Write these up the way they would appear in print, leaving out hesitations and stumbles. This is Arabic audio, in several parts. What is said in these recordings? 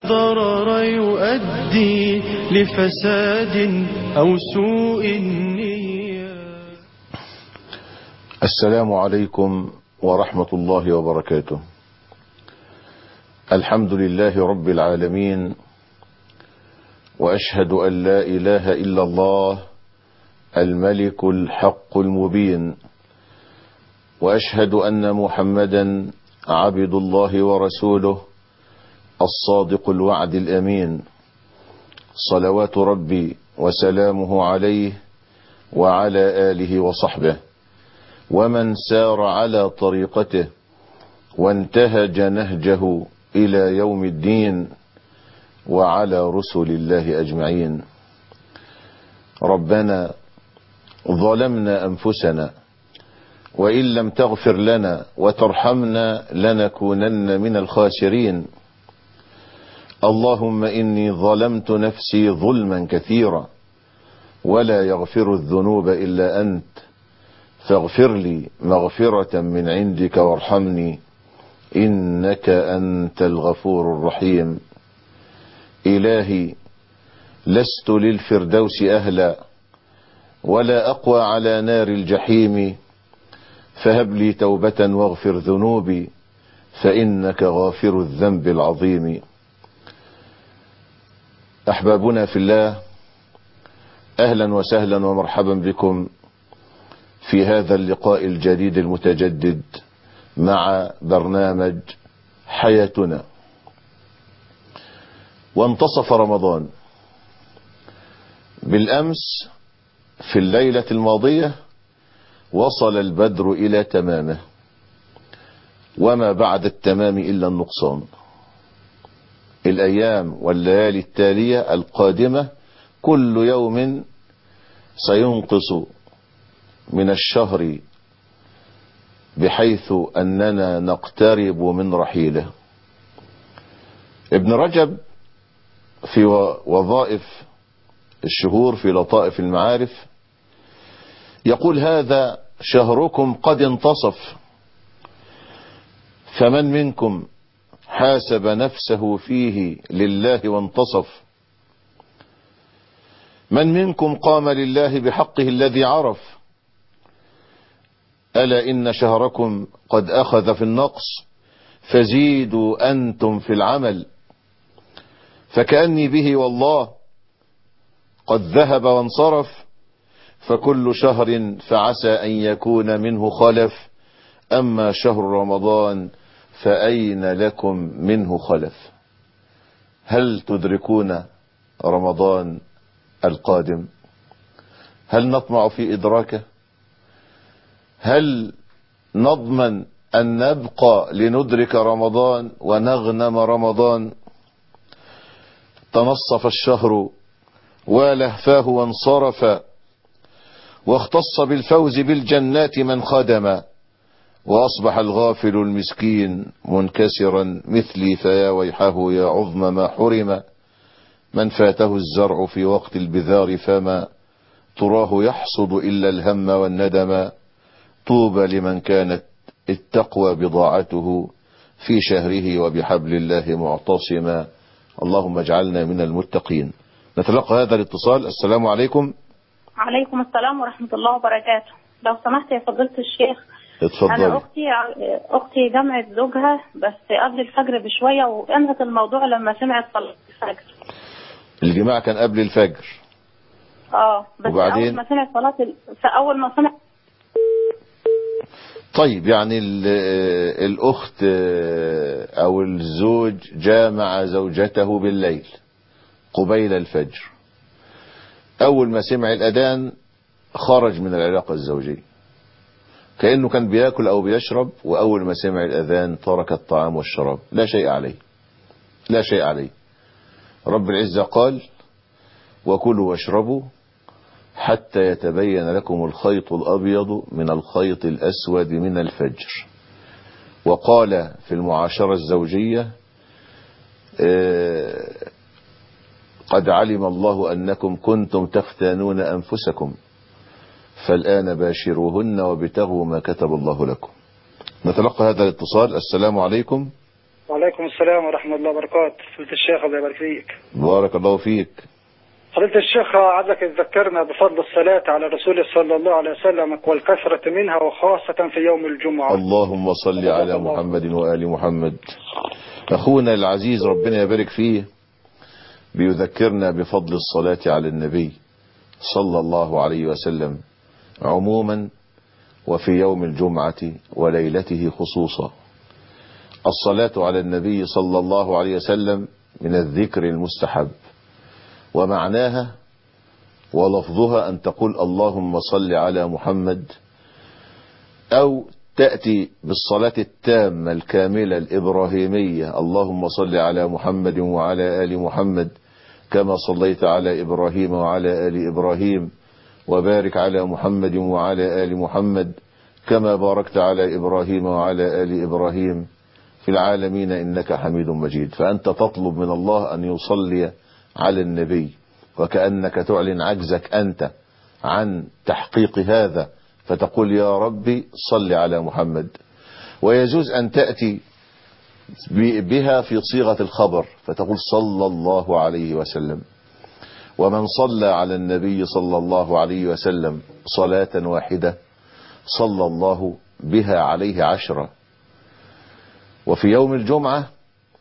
الضرر يؤدي لفساد أو سوء النية. السلام عليكم ورحمة الله وبركاته. الحمد لله رب العالمين، وأشهد أن لا إله إلا الله الملك الحق المبين، وأشهد أن محمدا عبد الله ورسوله الصادق الوعد الأمين، صلوات ربي وسلامه عليه وعلى آله وصحبه ومن سار على طريقته وانتهج نهجه إلى يوم الدين، وعلى رسل الله أجمعين. ربنا ظلمنا أنفسنا، وإن لم تغفر لنا وترحمنا لنكونن من الخاسرين. اللهم إني ظلمت نفسي ظلما كثيرا، ولا يغفر الذنوب إلا أنت، فاغفر لي مغفرة من عندك وارحمني، إنك أنت الغفور الرحيم. إلهي، لست للفردوس أهلا، ولا أقوى على نار الجحيم، فهب لي توبة واغفر ذنوبي، فإنك غافر الذنب العظيم. أحبابنا في الله، أهلا وسهلا ومرحبا بكم في هذا اللقاء الجديد المتجدد مع برنامج حياتنا. وانتصف رمضان بالأمس، في الليلة الماضية وصل البدر إلى تمامه، وما بعد التمام إلا النقصان. الأيام والليالي التالية القادمة كل يوم سينقص من الشهر، بحيث أننا نقترب من رحيله. ابن رجب في وظائف الشهور في لطائف المعارف يقول: هذا شهركم قد انتصف، فمن منكم حاسب نفسه فيه لله وانتصف؟ من منكم قام لله بحقه الذي عرف؟ ألا إن شهركم قد أخذ في النقص، فزيدوا أنتم في العمل. فكأني به والله قد ذهب وانصرف، فكل شهر فعسى أن يكون منه خلف، أما شهر رمضان فأين لكم منه خلف؟ هل تدركون رمضان القادم؟ هل نطمع في إدراكه؟ هل نضمن أن نبقى لندرك رمضان ونغنم رمضان؟ تنصف الشهر ولهفاه وانصرف، واختص بالفوز بالجنات من خدم، وأصبح الغافل المسكين منكسرا مثلي، فيا ويحه يا عظم ما حرم. من فاته الزرع في وقت البذار، فما تراه يحصد إلا الهم والندم. طوبى لمن كانت التقوى بضاعته، في شهره وبحبل الله معتصما. اللهم اجعلنا من المتقين. نتلقى هذا الاتصال. السلام عليكم. عليكم السلام ورحمة الله وبركاته. لو سمحت يا فضيلة الشيخ، اتفضلي. أنا أختي جمعت زوجها بس قبل الفجر بشوية، وانهت الموضوع لما سمعت صلاة الفجر. الجماعة كان قبل الفجر؟ بس وبعدين؟ أول ما سمعت فأول ما سمعت. طيب، يعني الأخت أو الزوج جامع زوجته بالليل قبيل الفجر، أول ما سمع الأذان خرج من العلاقة الزوجية، كأنه كان بياكل أو بيشرب، وأول ما سمع الأذان ترك الطعام والشراب. لا شيء عليه، لا شيء عليه. رب العزة قال: وكلوا واشربوا حتى يتبين لكم الخيط الأبيض من الخيط الأسود من الفجر. وقال في المعاشرة الزوجية: قد علم الله أنكم كنتم تختانون أنفسكم، فالآن باشروهن وابتغوا ما كتب الله لكم. نتلقى هذا الاتصال. السلام عليكم. وعليكم وعليكم السلام ورحمة الله وبركاته. فضيلة الشيخ الله يبارك فيك. بارك الله فيك. فضيلة الشيخ عدلك تذكرنا بفضل الصلاة على رسوله صلى الله عليه وسلم والكثرة منها وخاصة في يوم الجمعة. اللهم صل على محمد وآل محمد. أخونا العزيز ربنا يبارك فيه بيذكرنا بفضل الصلاة على النبي صلى الله عليه وسلم عموما وفي يوم الجمعة وليلته خصوصا. الصلاة على النبي صلى الله عليه وسلم من الذكر المستحب، ومعناها ولفظها أن تقول اللهم صل على محمد، أو تأتي بالصلاة التامة الكاملة الإبراهيمية اللهم صل على محمد وعلى آل محمد كما صليت على إبراهيم وعلى آل إبراهيم وبارك على محمد وعلى آل محمد كما باركت على إبراهيم وعلى آل إبراهيم في العالمين إنك حميد مجيد. فأنت تطلب من الله أن يصلي على النبي، وكأنك تعلن عجزك أنت عن تحقيق هذا، فتقول يا ربي صل على محمد. ويجوز أن تأتي بها في صيغة الخبر فتقول صلى الله عليه وسلم. ومن صلى على النبي صلى الله عليه وسلم صلاة واحدة صلى الله بها عليه 10. وفي يوم الجمعة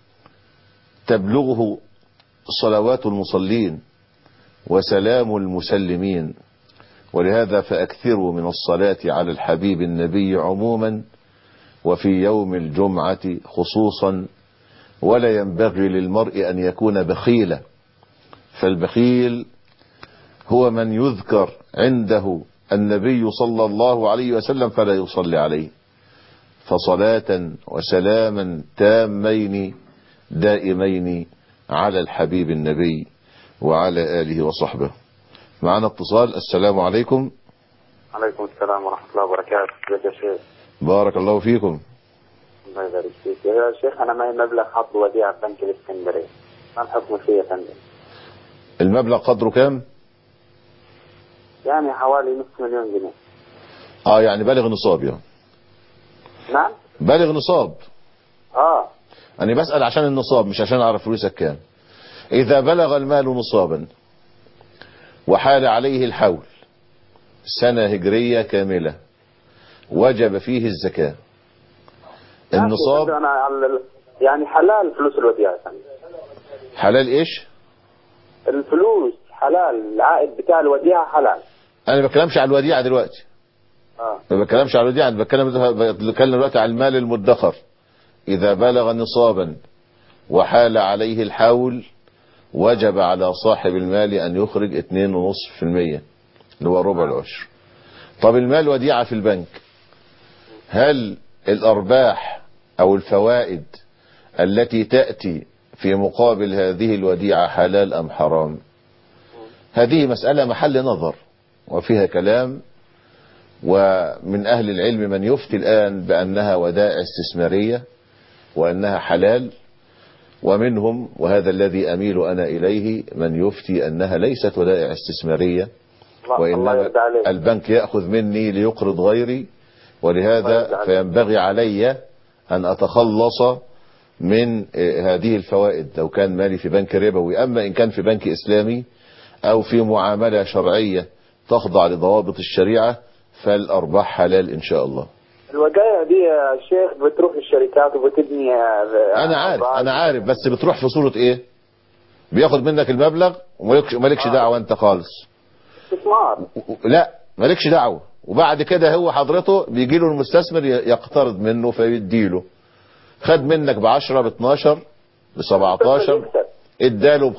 تبلغه صلوات المصلين وسلام المسلمين، ولهذا فأكثروا من الصلاة على الحبيب النبي عموما وفي يوم الجمعة خصوصا. ولا ينبغي للمرء أن يكون بخيلا، فالبخيل هو من يذكر عنده النبي صلى الله عليه وسلم فلا يصلي عليه. فصلاة وسلاما تامين دائمين على الحبيب النبي وعلى آله وصحبه. معنا اتصال. السلام عليكم. عليكم السلام ورحمة الله وبركاته. ازيك يا شيخ؟ بارك الله فيكم. الله يبارك فيك يا شيخ. أنا معي مبلغ حط وديعة في بنك الإسكندرية، ما الحكم فيه يا فندم؟ المبلغ قدره كام؟ يعني حوالي نصف مليون جنيه. يعني بالغ نصاب يعني. نعم بالغ نصاب. أنا بسأل عشان النصاب مش عشان أعرف فلوسك كام. إذا بلغ المال نصابا وحال عليه الحول سنة هجرية كاملة وجب فيه الزكاة. النصاب يعني حلال فلوس الوديعة يا فندم. حلال إيش؟ الفلوس حلال، العائد بتاع الوديعة حلال. أنا ما بتكلمش على الوديعة دلوقتي. ما بتكلمش على الوديعة، أنا بتكلم دلوقتي على المال المدخر. إذا بلغ نصابا وحال عليه الحول وجب على صاحب المال أن يخرج 2.5% اللي هو ربع العشر. طب المال وديعة في البنك، هل الأرباح أو الفوائد التي تأتي في مقابل هذه الوديعة حلال أم حرام؟ هذه مسألة محل نظر وفيها كلام، ومن أهل العلم من يفتي الآن بأنها ودائع استثمارية وأنها حلال، ومنهم وهذا الذي أميل أنا إليه من يفتي أنها ليست ودائع استثمارية، وإنما البنك يأخذ مني ليقرض غيري، ولهذا فينبغي علي أن أتخلص من هذه الفوائد لو كان مالي في بنك ربوي. أما إن كان في بنك إسلامي أو في معاملة شرعية تخضع لضوابط الشريعة فالأرباح حلال إن شاء الله. الودائع دي يا شيخ بتروح الشركات وبتبني. أنا عارف بس بتروح في صورة إيه؟ بياخد منك المبلغ ومالكش دعوة أنت خالص. استثمار. لا مالكش دعوة، وبعد كده هو حضرته بيجي له المستثمر يقترض منه فيديله. خد منك ب10 ب12 ب17 اداله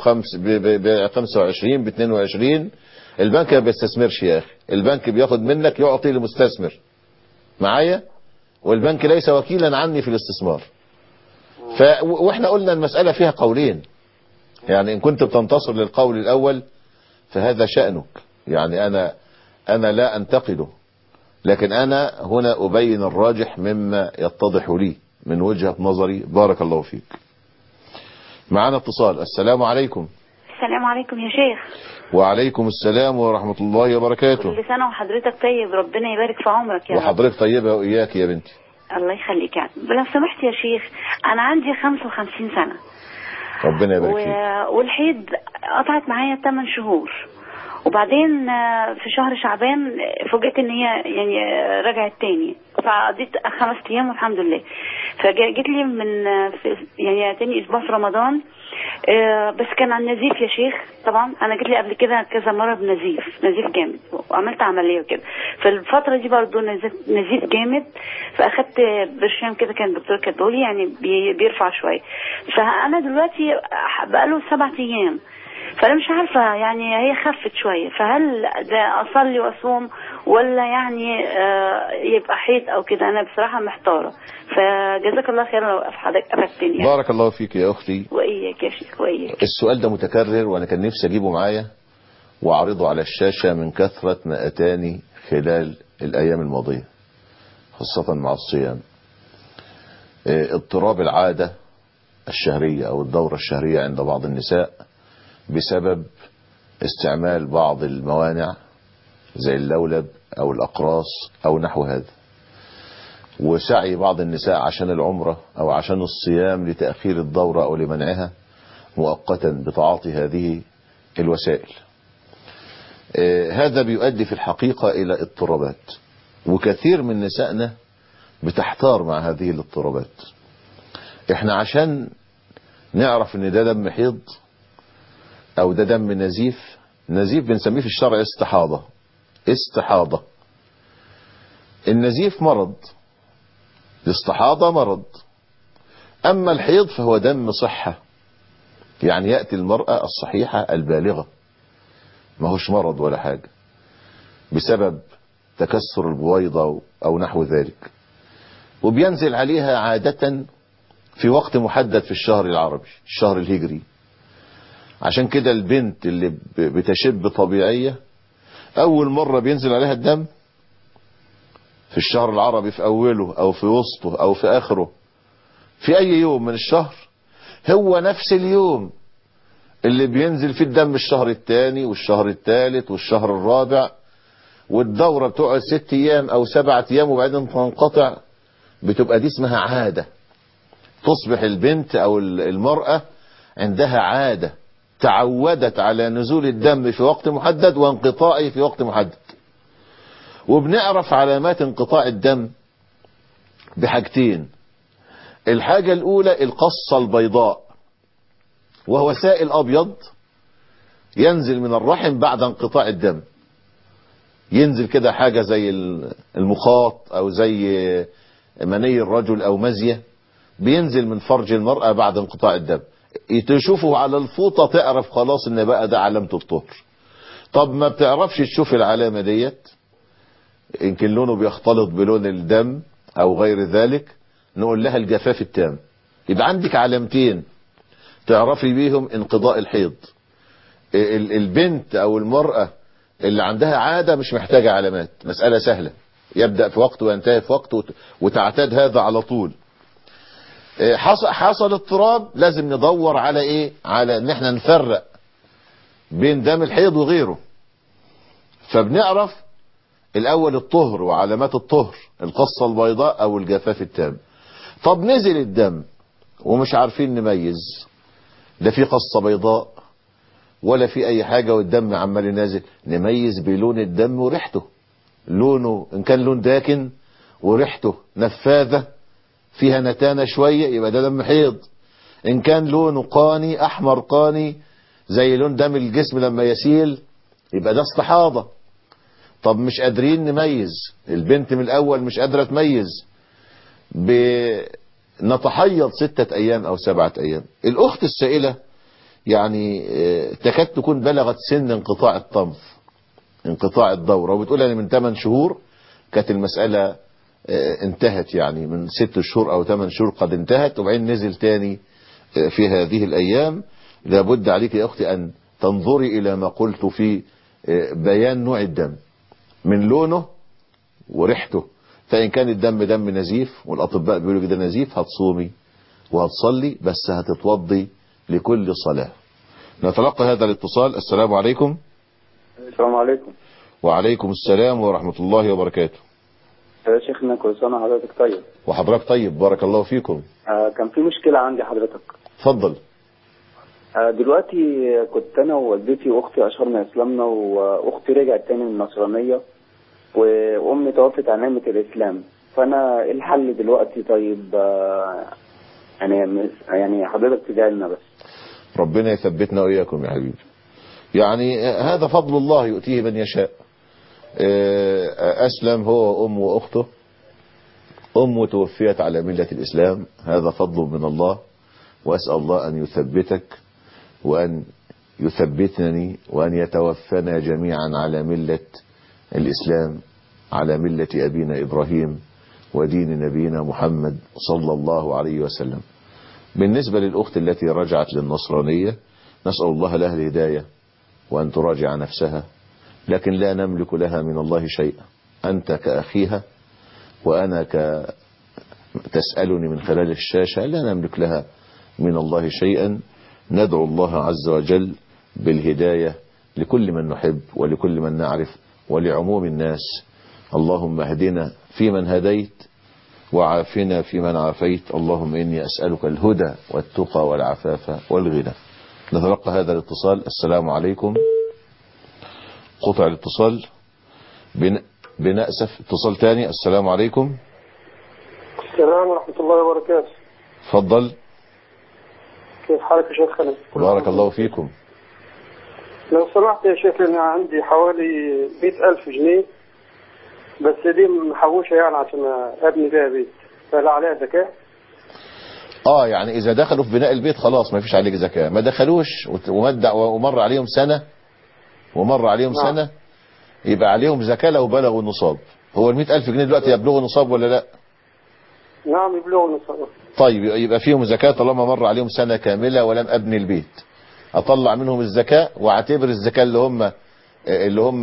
ب25 ب22. البنك ما بيستثمرش يا أخي، البنك بياخد منك يعطي لمستثمر معايا، والبنك ليس وكيلا عني في الاستثمار. واحنا قلنا المسألة فيها قولين، يعني إن كنت بتنتصر للقول الأول فهذا شأنك، يعني أنا لا أنتقده، لكن أنا هنا أبين الراجح مما يتضح لي من وجهة نظري. بارك الله فيك. معنا اتصال. السلام عليكم. السلام عليكم يا شيخ. وعليكم السلام ورحمة الله وبركاته. كل سنة وحضرتك طيب، ربنا يبارك في عمرك يا رب. وحضرتك طيبة وإياك يا بنتي. الله يخليك. يعني لو سمحت يا شيخ، انا عندي 55 سنة ربنا يبارك فيك. والحيض قطعت معايا 8 شهور، وبعدين في شهر شعبان فوجئت ان هي يعني رجعت تاني، فقضيت 5 ايام والحمد لله. فجيت لي من يعني تاني اسبوع في رمضان، بس كان عن نزيف يا شيخ. طبعا انا جيت لي قبل كده كذا مره نزيف جامد، وعملت عمليه وكده. في الفتره دي برضو نزيف جامد، فاخدت برشام كده كان الدكتور كاتبه لي يعني بيرفع شويه. فانا دلوقتي بقاله 7 ايام، فانا مش عارفه يعني هي خفت شويه، فهل ده اصلي واصوم ولا يعني يبقى حيض او كده؟ انا بصراحه محتاره، فجزاك الله خيرا لو حضرتك افدتني يعني. بارك الله فيك يا اختي. واياك يا شيخ واياك. السؤال ده متكرر وانا كان نفسي اجيبه معايا واعرضه على الشاشة من كثرة ما اتاني خلال الايام الماضية، خاصة مع الصيام. اضطراب العادة الشهرية او الدورة الشهرية عند بعض النساء بسبب استعمال بعض الموانع زي اللولب او الاقراص او نحو هذا، وسعي بعض النساء عشان العمرة او عشان الصيام لتأخير الدورة او لمنعها مؤقتا بتعاطي هذه الوسائل. هذا بيؤدي في الحقيقة الى اضطرابات، وكثير من نسائنا بتحتار مع هذه الاضطرابات. احنا عشان نعرف ان ده دم حيض او ده دم نزيف بنسميه في الشرع استحاضة. النزيف مرض، الاستحاضة مرض، اما الحيض فهو دم صحة، يعني يأتي المرأة الصحيحة البالغة، ما هوش مرض ولا حاجة، بسبب تكسر البويضة او نحو ذلك، وبينزل عليها عادة في وقت محدد في الشهر العربي، الشهر الهجري. عشان كده البنت اللي بتشب طبيعية اول مرة بينزل عليها الدم في الشهر العربي، في اوله او في وسطه او في اخره، في اي يوم من الشهر، هو نفس اليوم اللي بينزل فيه الدم الشهر الثاني والشهر الثالث والشهر الرابع، والدورة بتقعد 6 ايام او 7 ايام وبعدين تنقطع. بتبقى دي اسمها عادة، تصبح البنت او المرأة عندها عادة، تعودت على نزول الدم في وقت محدد وانقطاعه في وقت محدد. وبنعرف علامات انقطاع الدم بحاجتين. الحاجة الاولى القصة البيضاء، وهو سائل ابيض ينزل من الرحم بعد انقطاع الدم، ينزل كده حاجة زي المخاط او زي مني الرجل او مزية، بينزل من فرج المرأة بعد انقطاع الدم. تشوفه على الفوطة تعرف خلاص ان بقى ده علامة الطهر. طب ما بتعرفش تشوف العلامة ديت، يمكن لونه بيختلط بلون الدم او غير ذلك، نقول لها الجفاف التام. يبقى عندك علامتين تعرفي بيهم انقضاء الحيض. البنت او المرأة اللي عندها عادة مش محتاجة علامات، مسألة سهلة، يبدأ في وقت وينتهي في وقت وتعتاد هذا على طول. حصل اضطراب، لازم ندور على ايه، على ان احنا نفرق بين دم الحيض وغيره. فبنعرف الاول الطهر وعلامات الطهر، القصة البيضاء او الجفاف التام. طب نزل الدم ومش عارفين نميز، لا في قصة بيضاء ولا في اي حاجة والدم عمال نازل، نميز بلون الدم وريحته. لونه ان كان لون داكن وريحته نفاذة فيها نتانة شوية يبقى ده دم حيض. ان كان لونه قاني احمر قاني زي لون دم الجسم لما يسيل يبقى ده استحاضة. طب مش قادرين نميز، البنت من الاول مش قادرة تميز، نتحيض 6 ايام او 7 ايام. الاخت السائلة يعني تكاد تكون بلغت سن انقطاع الطمث، انقطاع الدورة، وبتقول يعني من 8 شهور كانت المسألة انتهت، يعني من 6 شهور او 8 شهور قد انتهت، وبعدين نزل تاني في هذه الايام. لابد عليك يا اختي ان تنظري الى ما قلت في بيان نوع الدم من لونه وريحته. فان كان الدم دم نزيف والاطباء بيقولوا كده نزيف، هتصومي وهتصلي، بس هتتوضي لكل صلاة. نتلقى هذا الاتصال. السلام عليكم. السلام عليكم. وعليكم السلام ورحمة الله وبركاته. يا شيخنا كل سنة وحضرتك طيب. وحضرتك طيب، بارك الله فيكم. كان في مشكلة عندي حضرتك. اتفضل. دلوقتي كنت أنا ووالدتي وأختي أشهرنا إسلامنا، وأختي رجعت تاني من النصرانية، وأمي توفت عن نعمة الإسلام. فأنا إيه الحل دلوقتي؟ طيب يعني حضرتك تدعي لنا بس. ربنا يثبتنا وإياكم يا حبيبي. يعني هذا فضل الله يؤتيه من يشاء. أسلم هو وأمه وأخته. أمه توفيت على ملة الإسلام، هذا فضل من الله، وأسأل الله أن يثبتك وأن يثبتني وأن يتوفنا جميعا على ملة الإسلام، على ملة أبينا إبراهيم ودين نبينا محمد صلى الله عليه وسلم. بالنسبة للأخت التي رجعت للنصرانية، نسأل الله لها الهداية وأن تراجع نفسها، لكن لا نملك لها من الله شيئا. أنت كأخيها وأنا تسألني من خلال الشاشة، لا نملك لها من الله شيئا. ندعو الله عز وجل بالهداية لكل من نحب ولكل من نعرف ولعموم الناس. اللهم اهدنا فيمن هديت وعافنا فيمن عافيت. اللهم إني أسألك الهدى والتقى والعفاف والغنى. نتلقى هذا الاتصال. السلام عليكم. قطع الاتصال. بنأسف. اتصال تاني. السلام عليكم. السلام ورحمة الله وبركاته. تفضل. كيف حالك يا شيخ خالد؟ بارك الله فيكم. لو سمحت يا شيخ، أنا عندي حوالي 100,000 جنيه، بس دي محوشة يعني عشان أبني بيها بيت، فلا عليها زكاة؟ يعني إذا دخلوا في بناء البيت خلاص ما فيش عليك زكاة. ما دخلوش ومر عليهم سنة سنة، يبقى عليهم زكاة لو بلغوا النصاب. هو 100,000 جنيه دلوقتي يبلغوا النصاب ولا لا؟ نعم يبلغوا النصاب. طيب يبقى فيهم زكاة طالما مر عليهم سنة كاملة ولم أبني البيت. أطلع منهم الزكاة واعتبر الزكاة اللي هم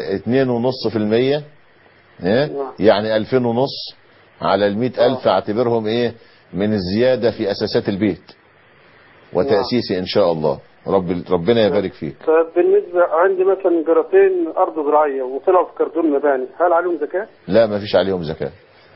2.5%، يعني 2,500 على 100,000، اعتبرهم من الزيادة في أساسات البيت وتأسيسي إن شاء الله. ربنا يبارك فيك. بالنسبة عندي مثلا جرتين أرض زراعية وطلعوا في كرتون مباني، هل عليهم زكاة؟ لا ما فيش عليهم زكاة.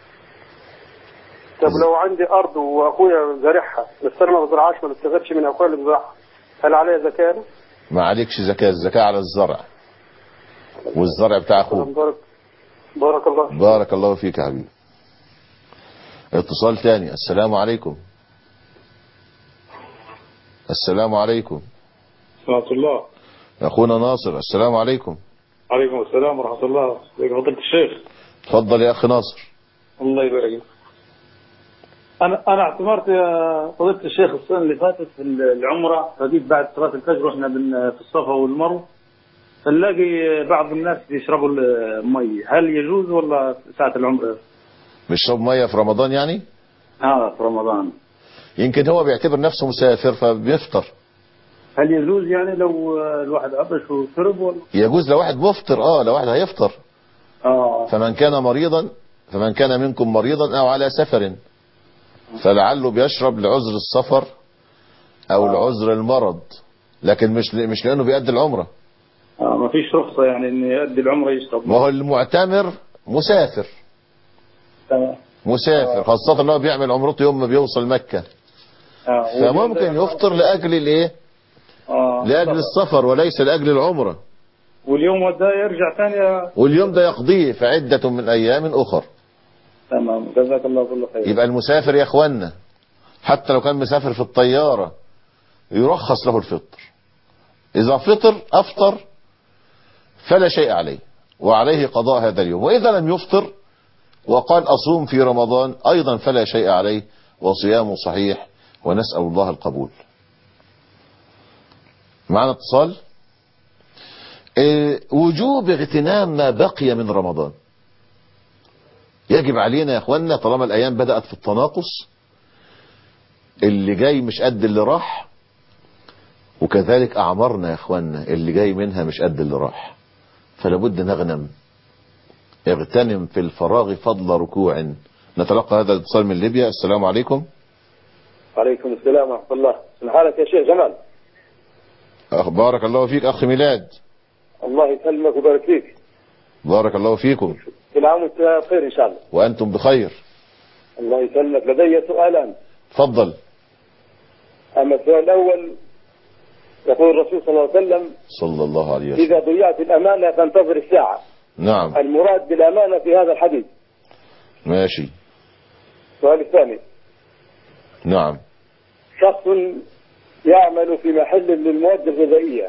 طب لو عندي أرض وأخويا زارعها بس أنا ما بزرعهاش، ما بستفادش من أخويا اللي بزرعها، هل عليها زكاة؟ ما عليكش زكاة. الزكاة على الزرع، والزرع بتاع أخوه. بارك الله فيك. بارك الله فيك يا حبيبي. اتصال تاني. السلام عليكم. السلام عليكم. ورحمة الله. أخونا ناصر. السلام عليكم. عليكم السلام ورحمة الله. فضيلة الشيخ. تفضل يا أخي ناصر. الله يبارك فيك. أنا اعتمرت يا فضيلة الشيخ السنة اللي فاتت في العمرة، فجيت بعد صلاة الفجر واحنا في الصفا والمروة، فنلاقي بعض الناس يشربوا المي، هل يجوز ولا ساعة العمرة؟ بيشرب مية في رمضان يعني؟ في رمضان. يمكن هو بيعتبر نفسه مسافر فبيفطر. هل يجوز يعني لو الواحد عطش وشرب ولا؟ يجوز لو واحد مفطر، لو واحد هيفطر. فمن كان منكم مريضا أو على سفر فلعله بيشرب لعذر السفر أو لعذر المرض، لكن مش لأنه بيؤدي العمرة. ما فيش رخصة يعني إن يؤدي العمرة يشرب. ما هو المعتمر مسافر. مسافر خاصة أنه بيعمل عمرته يوم ما بيوصل مكة. فممكن يفطر لأجل الايه؟ لأجل السفر وليس لأجل العمرة. واليوم ده يرجع ثاني، واليوم ده يقضيه فعدة من أيام أخر. تمام. جزاك الله كل خير. يبقى المسافر يا اخوانا حتى لو كان مسافر في الطيارة يرخص له الفطر. إذا أفطر فلا شيء عليه، وعليه قضاء هذا اليوم. وإذا لم يفطر وقال أصوم في رمضان أيضا فلا شيء عليه وصيامه صحيح، ونسأل الله القبول. معنا اتصال. وجوب اغتنام ما بقي من رمضان. يجب علينا يا اخوانا طالما الأيام بدأت في التناقص، اللي جاي مش قد اللي راح، وكذلك أعمارنا يا اخوانا اللي جاي منها مش قد اللي راح، فلابد نغنم. اغتنم في الفراغ فضل ركوع. نتلقى هذا الاتصال من ليبيا. السلام عليكم. وعليكم السلام ورحمة الله. من حالك يا شيخ جمال؟ بارك الله فيك أخي ميلاد. الله يسلمك ويبارك فيك. بارك الله فيكم. كل عام وانتم بخير إن شاء الله. وأنتم بخير. الله يسلمك. لدي سؤالان. تفضل. أما السؤال الأول يقول الرسول صلى الله عليه وسلم صلى الله عليه وسلم إذا ضيعت الأمانة فانتظر الساعة. نعم. المراد بالأمانة في هذا الحديث. ماشي. السؤال الثاني. نعم. شخص يعمل في محل للمواد الغذائية،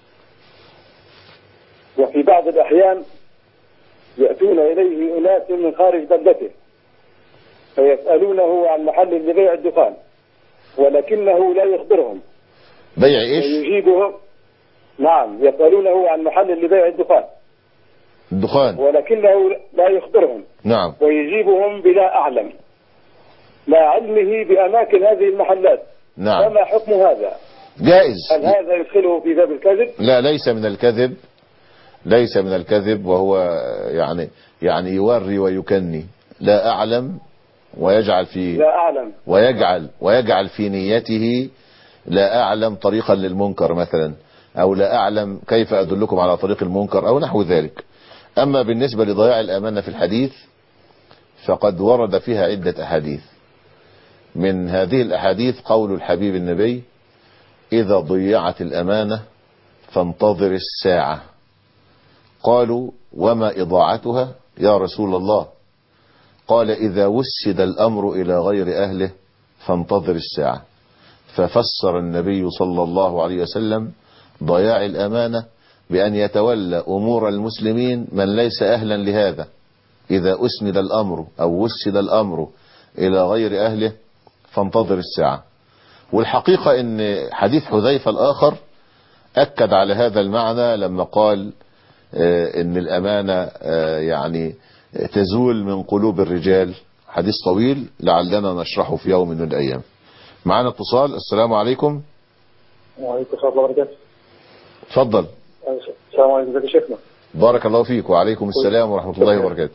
وفي بعض الأحيان يأتون إليه أناس من خارج بلدته فيسألونه عن محل لبيع الدخان، ولكنه لا يخبرهم. بيع إيش؟ ويجيبهم. نعم، يسألونه عن محل لبيع الدخان، ولكنه لا يخبرهم. نعم. ويجيبهم بلا أعلم، مع علمه بأماكن هذه المحلات. نعم. فما حكم هذا؟ جائز. هل هذا يدخله في باب الكذب؟ لا، ليس من الكذب، ليس من الكذب، وهو يعني يوري ويكني. لا أعلم، ويجعل في لا أعلم، ويجعل في نيته لا أعلم طريقا للمنكر مثلا، أو لا أعلم كيف أدلكم على طريق المنكر أو نحو ذلك. أما بالنسبة لضياع الأمانة في الحديث فقد ورد فيها عدة أحاديث. من هذه الأحاديث قول الحبيب النبي: إذا ضيعت الأمانة فانتظر الساعة. قالوا: وما إضاعتها يا رسول الله؟ قال: إذا وسد الأمر إلى غير أهله فانتظر الساعة. ففسر النبي صلى الله عليه وسلم ضياع الأمانة بأن يتولى أمور المسلمين من ليس أهلا لهذا. إذا أسند الأمر أو وسد الأمر إلى غير أهله فانتظر الساعة. والحقيقة أن حديث حذيفة الآخر أكد على هذا المعنى لما قال أن الأمانة يعني تزول من قلوب الرجال. حديث طويل لعلنا نشرحه في يوم من الأيام. معنا اتصال. السلام عليكم. وعليكم السلام ورحمة الله وبركاته. تفضل. السلام عليكم. ازيك يا شيخنا؟ بارك الله فيك. وعليكم السلام ورحمة الله وبركاته.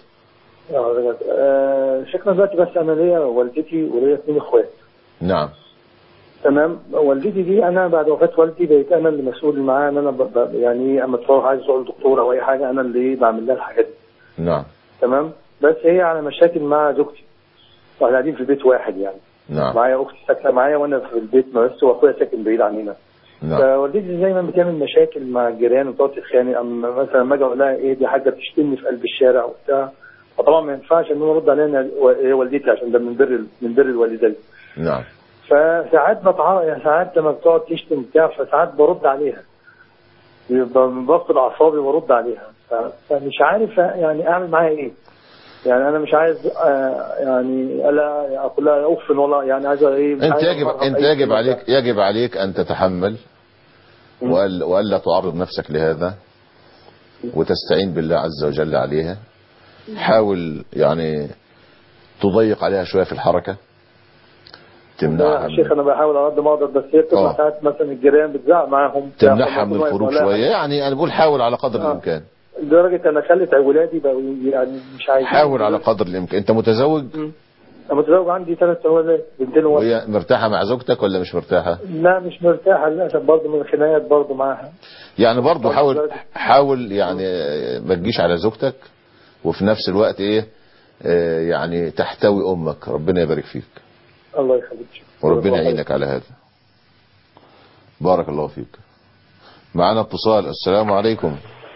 شيخنا دلوقتي بس أنا ليا والدتي وليا 2 اخوات. نعم. تمام. والدتي دي أنا بعد وفاة والدي بقيت أنا اللي مسؤول معاها، إن أنا يعني أما تروح عايز تروح للدكتور أو أي حاجة أنا اللي بعمل لها الحاجات دي. نعم. تمام. بس هي على مشاكل مع زوجتي، واحنا قاعدين في بيت واحد يعني. نعم. معايا أختي ساكنة معايا وأنا في البيت بس، وأخويا ساكن بعيد عننا. نعم. فوالدتي دايما بتعمل مشاكل مع الجيران وتقعد تتخانق. اما مثلا لما اجي اقول لها ايه دي حاجه بتشتمني في قلب الشارع وبتاع، فطبعا ما ينفعش ان انا ارد عليها هي والدتي عشان ده من بر الوالدين. نعم. فساعات يعني ساعات لما بتقعد تشتم بتاع فساعات برد عليها، بفقد اعصابي وارد عليها. فمش عارف يعني اعمل معاها ايه. يعني انا مش عايز يعني الا اقول لها اوف والله، يعني عايز ايه. انت يجب عليك ان تتحمل والا تعرض نفسك لهذا، وتستعين بالله عز وجل عليها. حاول يعني تضيق عليها شويه في الحركه، تمنعها. يا شيخ انا بحاول على قد ما اقدر، بس هي بتبقى ساعات مثلا الجيران بتزعق معاهم، تمنعها من الخروج شويه. يعني انا بقول حاول على قدر الامكان. لدرجه انا خلت ولادي بقوا يعني مش عايزين. حاول على قدر الامكان. انت متزوج؟ انا متزوج، عندي 3 اولاد، بنتين وولد. وهي مرتاحه مع زوجتك ولا مش مرتاحه؟ لا مش مرتاحه للاسف، برضه من الخناقات برضه معاها. يعني برضه حاول يعني ما تجيش على زوجتك، وفي نفس الوقت ايه يعني تحتوي امك. ربنا يبارك فيك. الله يخليك. وربنا يعينك على هذا. بارك الله فيك. معنا اتصال. السلام عليكم.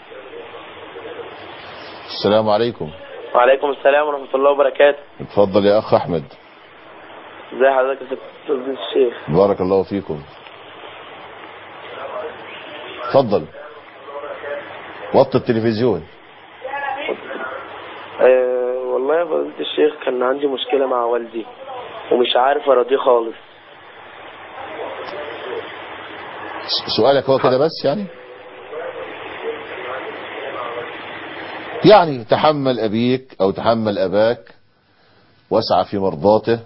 السلام عليكم. وعليكم السلام ورحمة الله وبركاته. اتفضل يا اخ احمد. ازي حضرتك يا فضيلة الشيخ؟ بارك الله فيكم. اتفضل. وطي التلفزيون. والله يا فضيلة الشيخ كان عندي مشكلة مع والدي ومش عارف اراضيه خالص. سؤالك هو كده بس يعني تحمل أبيك أو تحمل أباك واسعى في مرضاته،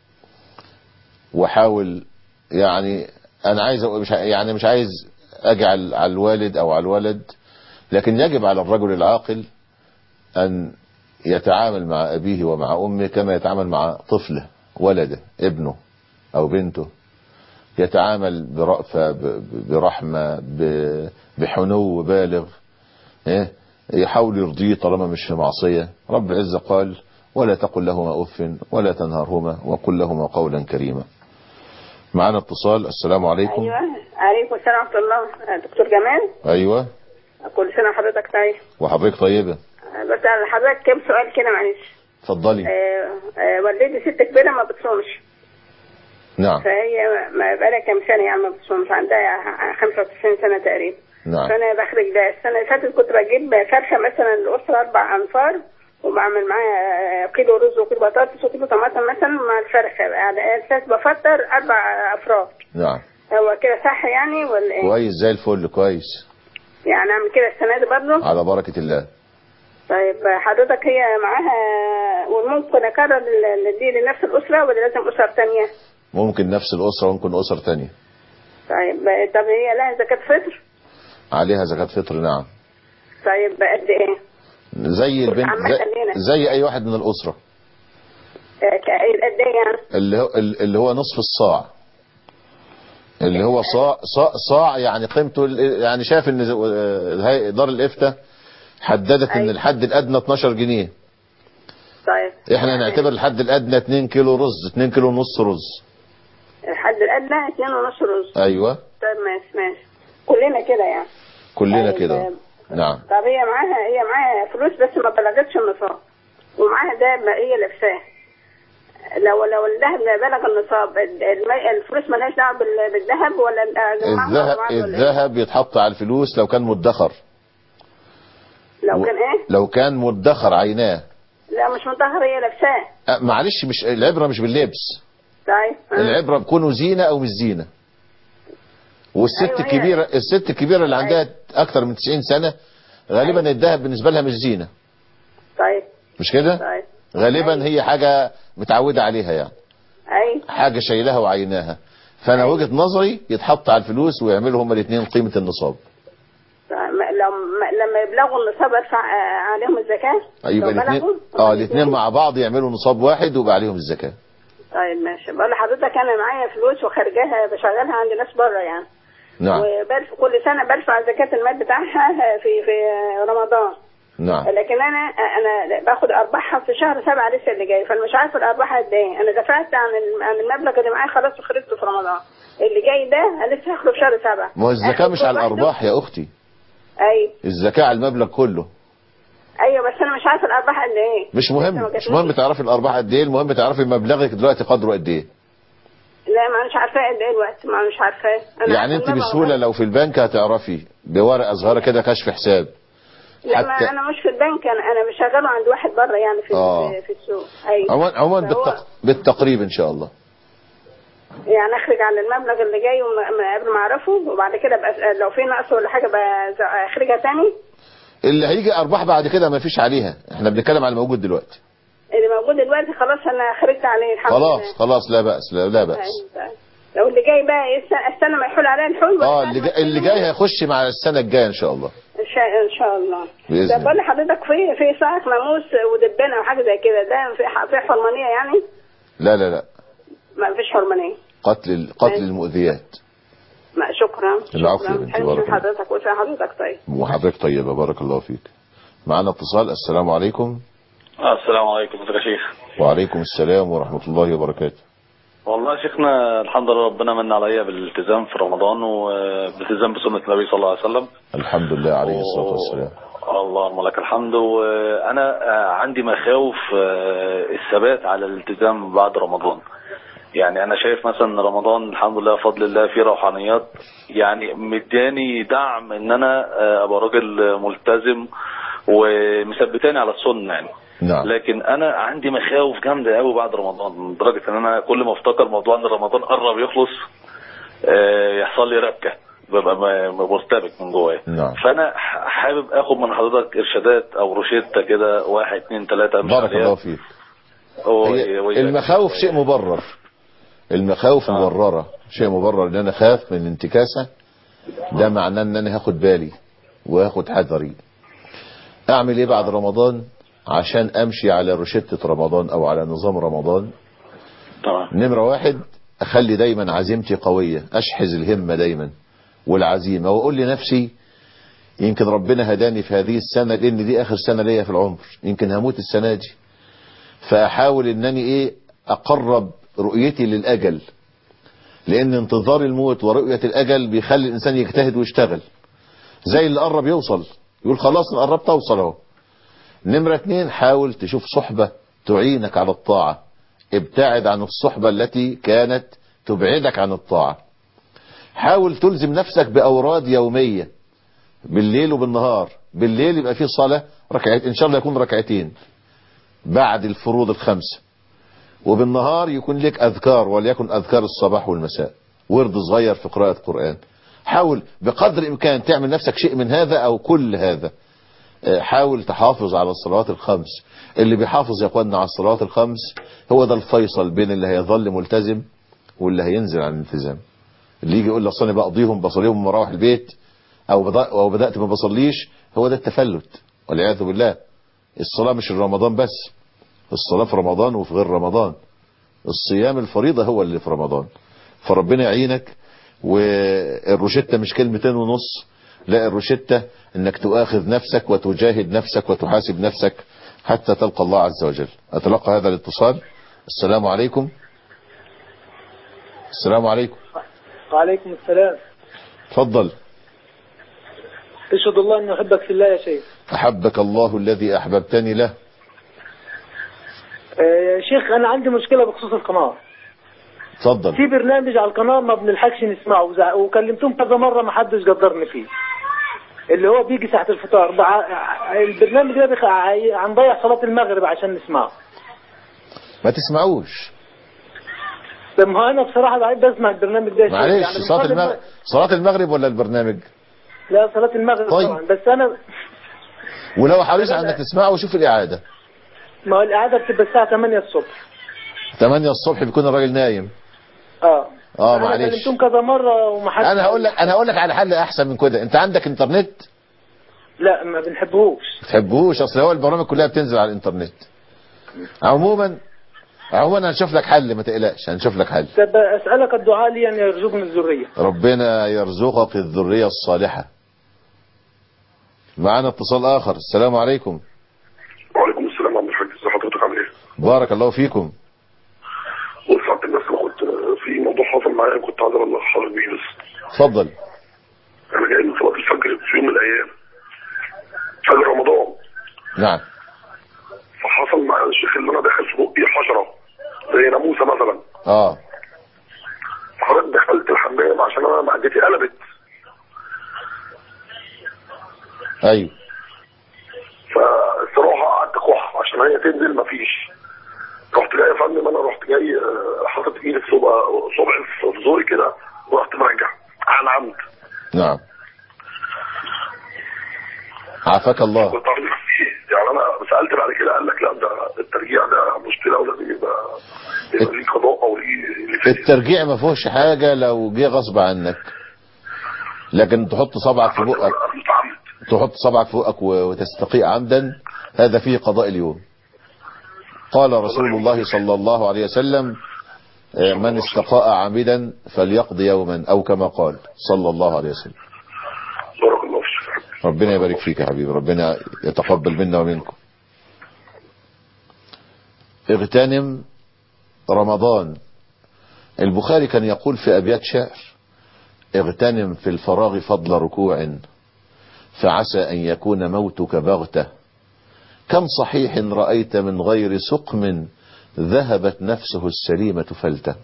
وحاول. يعني أنا عايز مش عايز أجعل على الوالد أو على الولد، لكن يجب على الرجل العاقل أن يتعامل مع أبيه ومع أمه كما يتعامل مع طفله، ولده، ابنه أو بنته. يتعامل برأفة، برحمة، بحنو بالغ. يحاول يرضيه طالما مش في معصية. رب العزة قال ولا تقل لهما أف ولا تنهرهما وقل لهما قولا كريما. معنا اتصال. السلام عليكم. ايوه عليكم السلام ورحمه الله. دكتور جمال. ايوه كل سنه وحضرتك طيب. وحضرتك طيبه. بس على حضرتك كم سؤال كده معلش. اتفضلي. والدتي ست كبيره ما بتصومش. نعم. فهي بقالها كام سنه يعني ما بتصومش، عندها 95 سنه تقريبا. نعم. فانا بخرج ده السنه اللي فاتت كنت بجيب فرخه مثلا الاسره 4 انفار وبعمل معاها كيلو رز وكيلو بطاطس وكيلو طماطم مثلا مع الفرخه على اساس بفطر 4 افراد. نعم. هو كده صح يعني ولا ايه؟ كويس زي الفل. كويس يعني اعمل كده السنه دي برضه على بركه الله. طيب حضرتك هي معاها وممكن اكرر دي لنفس الاسره ولا لازم اسر تانية؟ ممكن نفس الاسره وممكن اسر تانية. طب هي لها زكاه فطر؟ عليها زكاه فطر. نعم. طيب قد ايه؟ زي البنت زي اي واحد من الاسره. قد ايه يعني؟ اللي هو نصف الصاع، اللي هو صاع يعني قيمته، يعني شايف ان دار الافتاء حددت ان الحد الادنى 12 جنيه. طيب احنا نعتبر الحد الادنى 2 كيلو رز، 2 كيلو ونص رز. الحد الادنى 2 ونص رز. ايوه. طيب ماشي كلنا كده يعني. كلنا كده. نعم. طب هي معاها فلوس بس ما بلغتش النصاب، ومعاها دهب هي لابساه. لو الذهب بلغ النصاب الفلوس مالهاش دعوه بالذهب ولا الذهب يتحط على الفلوس لو كان مدخر. لو كان ايه؟ لو كان مدخر عيناه. لا مش مدخر هي لابساه. معلش مش العبره مش باللبس. طيب. العبره بكونه زينه او مش زينه. والست أيوة الكبيره الست الكبيره اللي عندها اكتر من 90 سنه غالبا الذهب بالنسبه لها مش زينه. طيب. مش كده؟ طيب. غالبا هي حاجه متعوده عليها يعني. ايوه. حاجه شايلها وعيناها. فانا وجهه نظري يتحط على الفلوس ويعملوا هما الاثنين قيمه النصاب. لما يبلغوا النصاب ادفع عليهم الزكاه؟ يبقى الاثنين الاثنين مع بعض يعملوا نصاب واحد ويبقى عليهم الزكاه. طيب ماشي. بقول لحضرتك انا معايا فلوس وخارجاها بشغلها عند ناس بره يعني. نعم. كل سنه برفع زكاه المال بتاعها في رمضان. نعم. لكن انا باخد ارباحها في شهر 7 لسه اللي جاي، فانا مش عارفه الارباح قد ايه. انا دفعت عن المبلغ اللي معايا خلاص وخرجته في رمضان، اللي جاي ده انا لسه هاخده في شهر 7. ما هو الزكاه مش على الارباح يا اختي. ايوه. الزكاه على المبلغ كله. ايوه بس انا مش عارفه الارباح قد ايه. مش مهم تعرفي الارباح قد ايه، المهم تعرفي مبلغك دلوقتي قدره قد ايه. لا ما مش عارفاه قد ايه الوقت، ما مش عارفاه. يعني انت بسهوله لو في البنك هتعرفي بورقه صغيره كده كشف حساب. لا ما انا مش في البنك، انا بشغله عند واحد بره يعني في السوق. ايوه عموما بالتقريب ان شاء الله. يعني اخرج على المبلغ اللي جاي قبل ما اعرفه، وبعد كده لو في نقص ولا حاجه اخرجها تاني. اللي هيجي ارباح بعد كده ما فيش عليها، احنا بنتكلم على الموجود دلوقتي. اللي موجود دلوقتي خلاص انا خرجت عليه الحمد لله. خلاص لا باس. لا باس. لو اللي جاي بقى السنه ما يحول عليها الحول. اللي جاي هيخش مع السنه الجايه ان شاء الله. ان شاء الله. ده بقول لحضرتك في ساعه ناموس ودبانه وحاجه زي كده، ده في حرمانيه يعني؟ لا ما فيش حرمانيه. قتل المؤذيات. شكرا. العفو يا بنتي. بارك الله. حضرتك وسع حضرتك طيب. وحضرتك طيبه بارك الله فيك. معنا اتصال. السلام عليكم. السلام عليكم يا شيخ. وعليكم السلام ورحمه الله وبركاته. والله يا شيخنا الحمد لله ربنا من عليا بالالتزام في رمضان وبالالتزام بسنة النبي صلى الله عليه وسلم. الحمد لله عليه الصلاة والسلام. اللهم لك الحمد. وأنا عندي مخاوف الثبات على الالتزام بعد رمضان. يعني أنا شايف مثلا رمضان الحمد لله بفضل الله فيه روحانيات، يعني مداني دعم إن أنا أبقى راجل ملتزم ومثبتاني على السنة يعني. نعم. لكن انا عندي مخاوف جامده قوي بعد رمضان، لدرجه ان انا كل ما افتكر موضوع ان رمضان قرب يخلص يحصل لي ربكه، ببقى مرتبك من جوايا. نعم. فانا حابب اخد من حضرتك ارشادات او روشته كده 1 2 3. بارك الله فيك. المخاوف شيء مبرر. المخاوف مبرره، شيء مبرر ان انا خاف من انتكاسه. ده معناه ان انا هاخد بالي وهاخد حذري. اعمل ايه بعد رمضان عشان امشي على روشتة رمضان او على نظام رمضان؟ طبعا. نمرة 1 اخلي دايما عزيمتي قوية، اشحذ الهمة دايما والعزيمة، واقول لنفسي يمكن ربنا هداني في هذه السنة لان دي اخر سنة ليا في العمر، يمكن هموت السنة دي، فاحاول انني اقرب رؤيتي للاجل، لان انتظار الموت ورؤية الاجل بيخلي الانسان يجتهد ويشتغل، زي اللي قرب يوصل يقول خلاص انا قربت اوصل اهو. نمرة 2، حاول تشوف صحبة تعينك على الطاعة، ابتعد عن الصحبة التي كانت تبعدك عن الطاعة. حاول تلزم نفسك بأوراد يومية بالليل وبالنهار. بالليل يبقى فيه صلاة ركعتين ان شاء الله، يكون ركعتين بعد الفروض ال5، وبالنهار يكون لك اذكار، وليكن اذكار الصباح والمساء، ورد صغير في قراءة قرآن. حاول بقدر الامكان تعمل نفسك شيء من هذا او كل هذا. حاول تحافظ على الصلوات ال5. اللي بيحافظ يا اخوانا على الصلوات ال5 هو ده الفيصل بين اللي هيظل ملتزم واللي هينزل عن الالتزام. اللي يجي يقول لك اصل انا بقضيهم بصليهم ومروح البيت او بدات ما بصليش، هو ده التفلت والعياذ بالله. الصلاه مش رمضان بس، الصلاه في رمضان وفي غير رمضان. الصيام الفريضه هو اللي في رمضان. فربنا يعينك. والروشته مش 2.5 كلمة، لا، الروشته انك تؤاخذ نفسك وتجاهد نفسك وتحاسب نفسك حتى تلقى الله عز وجل. اتلقى هذا الاتصال. السلام عليكم. السلام عليكم. وعليكم السلام. تفضل. اشهد الله اني احبك في الله يا شيخ. احبك الله الذي احببتني له. يا شيخ انا عندي مشكلة بخصوص القناة. تفضل. في برنامج على القناة ما بنلحقش نسمعه، وكلمتهم كذا مرة ما حدش قدرني فيه، اللي هو بيجي ساعة الفطار. البرنامج ده هنضيع صلاة المغرب عشان نسمعه. ما تسمعوش. طب ما انا بصراحة بعيد اسمع البرنامج ده. معلش، يعني صلاة المغرب ولا البرنامج؟ لا صلاة المغرب. طيب. طبعا بس انا ولو حريص على انك تسمعه وشوف الاعادة. ما هو الاعادة بتبقى الساعة 8 الصبح. 8 الصبح بيكون الراجل نايم. معلش. انا كلمتهم كذا مرة ومحدش. انا هقول لك على حل احسن من كده. انت عندك انترنت؟ لا ما بنحبهوش. ما بتحبهوش؟ اصل هو البرامج كلها بتنزل على الانترنت. عموما هنشوف لك حل، ما تقلقش، هنشوف لك حل. طب اسالك الدعاء لي ان يرزقني الذريه. ربنا يرزقك الذريه الصالحه. معنا اتصال اخر. السلام عليكم. وعليكم السلام. عبد الحاج، ازي حضرتك، عامل ايه؟ بارك الله فيكم. وسعادة الناس، انا كنت في موضوع حصل معايا كنت عايز ابلغ حضرتك بيه بس. اتفضل. انا جاي من صلاه الفجر في يوم من الايام، فجر رمضان. نعم. فحصل معايا الشيخ اللي انا داخل في بقي حشره زي ناموسه مثلا. فحضرتك دخلت الحمام عشان انا معدتي قلبت. ايوه. فالصراحه قعدت كح عشان هي تنزل مفيش. رحت جاي يا فندم، انا رحت جاي حاطط ايدي في صبعي في زوري كده ورحت مرجع عن عمد. نعم. عافاك الله. كنت عارف يعني انا سالت بعد كده قال لك لا، ده الترجيع ده مشكله ولازم يبقى ليه قضاء او ليه. الترجيع ما فيهوش حاجه لو جه غصب عنك، لكن تحط صبعك في بقك، وتستقيء عمدا، هذا فيه قضاء اليوم. قال رسول الله صلى الله عليه وسلم: من استقاء عامدا فليقضي يوما، او كما قال صلى الله عليه وسلم. بارك الله فيك. ربنا يبارك فيك يا حبيبي، ربنا يتقبل منا ومنكم. اغتنم رمضان. البخاري كان يقول في ابيات شعر: اغتنم في الفراغ فضل ركوع، فعسى ان يكون موتك بغته، كم صحيح رأيت من غير سقم، ذهبت نفسه السليمة فلتة.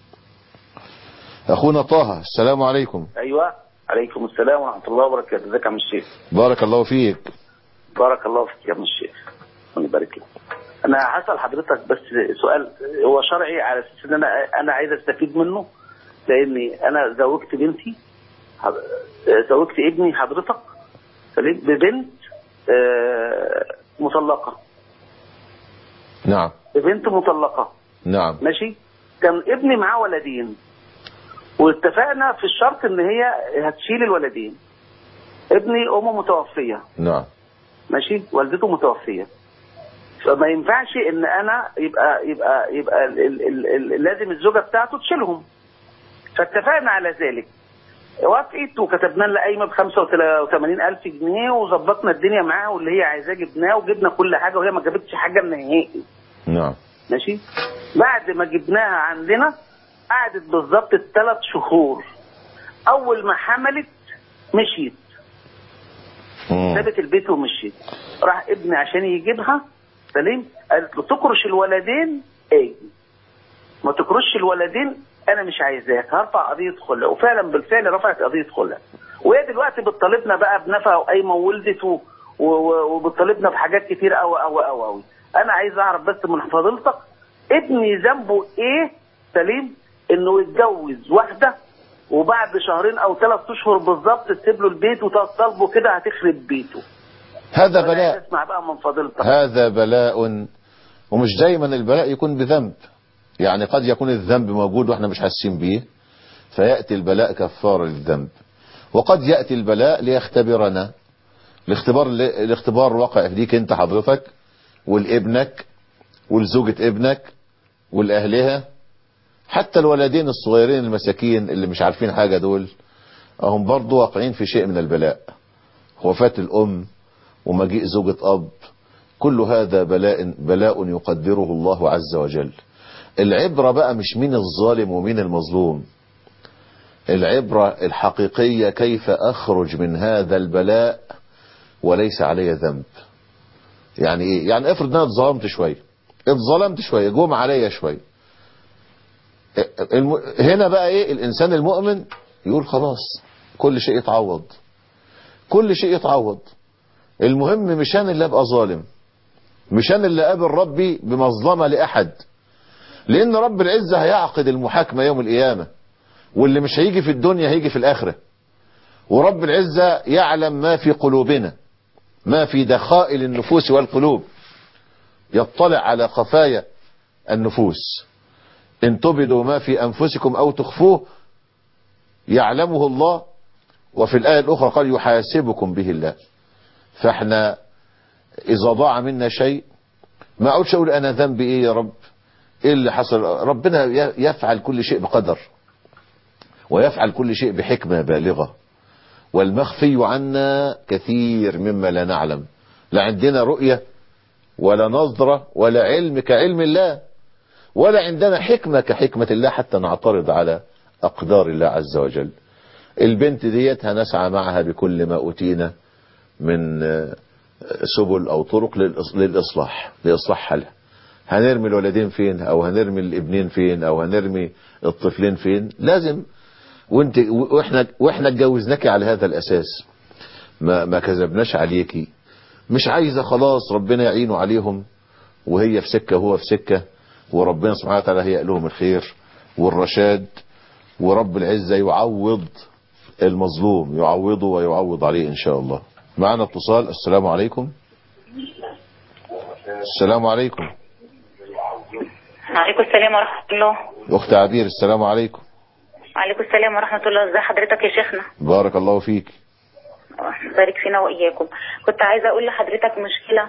اخونا طه، السلام عليكم. ايوه، عليكم السلام ورحمة الله وبركاته. ازيك يا عم الشيخ؟ بارك الله فيك. بارك الله فيك يا عم الشيخ، الله يبارك لك. انا هسأل حضرتك بس سؤال هو شرعي على اساس ان انا عايز استفيد منه، لاني انا زوجت بنتي، زوجت ابني حضرتك ببنت مطلقة. نعم. بنت مطلقة. نعم. ماشي. كان ابني معاه ولدين، واتفقنا في الشرط ان هي هتشيل الولدين. ابني امه متوفية. نعم. ماشي. والدته متوفية، فما ينفعش ان انا يبقى لازم الزوجة بتاعته تشيلهم. فاتفقنا على ذلك. وافقت وكتبنا لها قايمه ب 85,000 جنيه وظبطنا الدنيا معاها، واللي هي عايزاه جبناه وجبنا كل حاجه، وهي ما جابتش حاجه نهائي. نعم. ماشي. بعد ما جبناها عندنا قعدت بالظبط 3 شهور. اول ما حملت مشيت، سابت البيت ومشيت. راح ابني عشان يجيبها سليم، قالت له تكرش الولدين ايه، ما تكرش الولدين انا مش عايزاك، هرفع قضيه خلع. وفعلا بالفعل رفعت قضيه خلع، وهي دلوقتي بتطالبنا بقى بنفقه وقايمه وولدت وبتطالبنا بحاجات كتير قوي. انا عايز اعرف بس من فضيلتك ابني ذنبه ايه سليم انه يتجوز واحده وبعد 2 أو 3 اشهر بالظبط تسيب له البيت وتطالبه كده هتخرب بيته؟ هذا بلاء. اسمع بقى من فضيلتك. هذا بلاء، ومش دايما البلاء يكون بذنب، يعني قد يكون الذنب موجود واحنا مش حاسين بيه فيأتي البلاء كفارة للذنب، وقد يأتي البلاء ليختبرنا. الاختبار واقع ليك انت حضرتك والابنك والزوجة ابنك والأهلها، حتى الولدين الصغيرين المساكين اللي مش عارفين حاجة دول هم برضو واقعين في شيء من البلاء. وفاة الأم ومجيء زوجة أب، كل هذا بلاء يقدره الله عز وجل. العبرة بقى مش مين الظالم ومين المظلوم، العبرة الحقيقية كيف أخرج من هذا البلاء وليس علي ذنب. يعني إيه؟ يعني افرض أنا اتظلمت شوية جوم عليا شوية، هنا بقى إيه؟ الإنسان المؤمن يقول خلاص كل شيء يتعوض، كل شيء يتعوض. المهم مش أنا اللي أبقى ظالم، مش أنا اللي قابل ربي بمظلمة لأحد، لأن رب العزة هيعقد المحاكمة يوم القيامة، واللي مش هيجي في الدنيا هيجي في الآخرة. ورب العزة يعلم ما في قلوبنا، ما في دخائل النفوس والقلوب، يطلع على خفايا النفوس. إن تبدوا ما في أنفسكم أو تخفوه يعلمه الله، وفي الآية الأخرى قال يحاسبكم به الله. فاحنا إذا ضاع منا شيء ما أقولش أقول أنا ذنبي إيه يا رب، إيه اللي حصل؟ ربنا يفعل كل شيء بقدر، ويفعل كل شيء بحكمة بالغة، والمخفي عنا كثير مما لا نعلم. لا عندنا رؤية ولا نظرة ولا علم كعلم الله، ولا عندنا حكمة كحكمة الله حتى نعترض على أقدار الله عز وجل. البنت ديت هنسعى معها بكل ما أوتينا من سبل أو طرق لإصلاح حالها. هنرمي الولدين فين، أو هنرمي الابنين فين، أو هنرمي الطفلين فين؟ لازم واحنا اتجوزناكي على هذا الأساس، ما كذبناش عليكي. مش عايزة خلاص ربنا يعينوا عليهم، وهي في سكة وهو في سكة، وربنا سبحانه وتعالى هيئ لهم الخير والرشاد، ورب العزة يعوض المظلوم، يعوضه ويعوض عليه إن شاء الله. معنا اتصال. السلام عليكم. السلام عليكم. وعليكم السلام ورحمة الله. أخت عبير السلام عليكم. وعليكم السلام ورحمة الله. ازي حضرتك يا شيخنا؟ بارك الله فيك. بارك فينا وإياكم. كنت عايزة أقول لحضرتك مشكلة،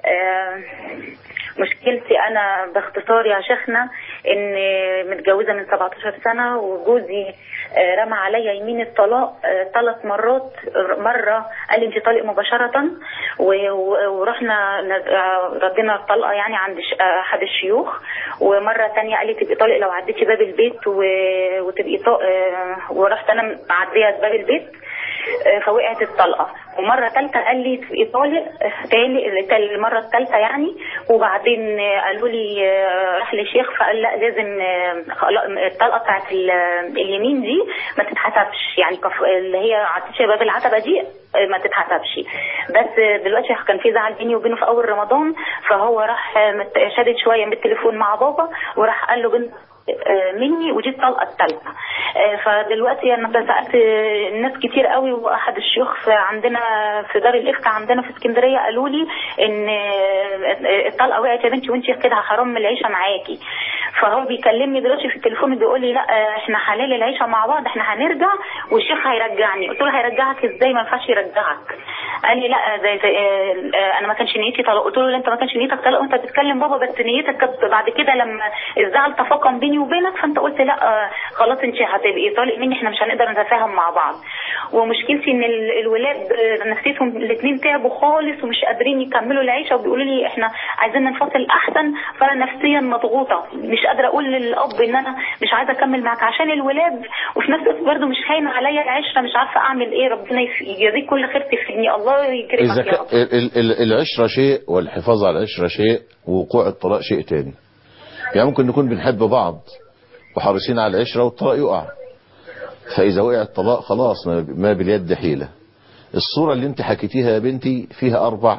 مشكلتي أنا باختصار يا شيخنا إن متجوزة من 17 سنة، وجوزي رمى عليا يمين الطلاق 3 مرات. مرة قال لي انت طالق مباشرة، ورحنا ردينا الطلقة يعني عند أحد الشيوخ. ومرة تانية قال لي تبقي طالق لو عديتي باب البيت وتبقي ورحت أنا معدية باب البيت فوقعت الطلقة. ومرة ثالثة قال لي تبقي طالق تاني، المرة الثالثة يعني. وبعدين قالوا لي راح لشيخ فقال لا لازم الطلقة بتاعت اليمين دي ما تتحسبش، يعني اللي هي عدتش باب العتبة دي ما تتحسبش. بس دلوقتي كان في زعل بيني وبينه في اول رمضان، فهو راح شادد شوية بالتليفون مع بابا وراح قال له بنت مني، ودي الطلقه الثالثه. فدلوقتي انا سالت الناس كتير قوي، واحد الشيوخ عندنا في دار الافتاء عندنا في اسكندريه قالوا لي ان الطلقه وقعت يا بنتي وانت كده حرام من العيشه معاكي. فهو بيكلمني دلوقتي في التليفون بيقول لي لا احنا حلال العيشه مع بعض، احنا هنرجع والشيخ هيرجعني. قلت له هيرجعك ازاي؟ ما ينفعش يرجعك. قال لي لا زي انا ما كانش نيتي طلاق. قلت له لا انت ما كانش نيتك طلاق وانت بتتكلم بابا، بس نيتك كانت بعد كده لما الزعل تفاقم بيني وبينك فانت قلت لا خلاص انت هتبقي طالق مني، احنا مش هنقدر نتفاهم مع بعض. ومشكلتي ان الولاد نفسيتهم الاثنين تعبوا خالص ومش قادرين يكملوا العيشه، وبيقولوا لي احنا عايزين ننفصل احسن. فانا نفسيا مضغوطه، مش قادره اقول للاب ان انا مش عايزه اكمل معاك عشان الولاد، وفي نفس الوقت برضه مش هين عليا العشره، مش عارفه اعمل ايه. ربنا يجازيك كل خير، تفيدني الله يكرمك يا رب. العشره شيء والحفاظ على العشره شيء ووقوع الطلاق شيء تاني. يعني ممكن نكون بنحب بعض وحريصين على العشره والطلاق يقع، فاذا وقع الطلاق خلاص ما باليد حيله. الصوره اللي انت حكيتيها يا بنتي فيها 4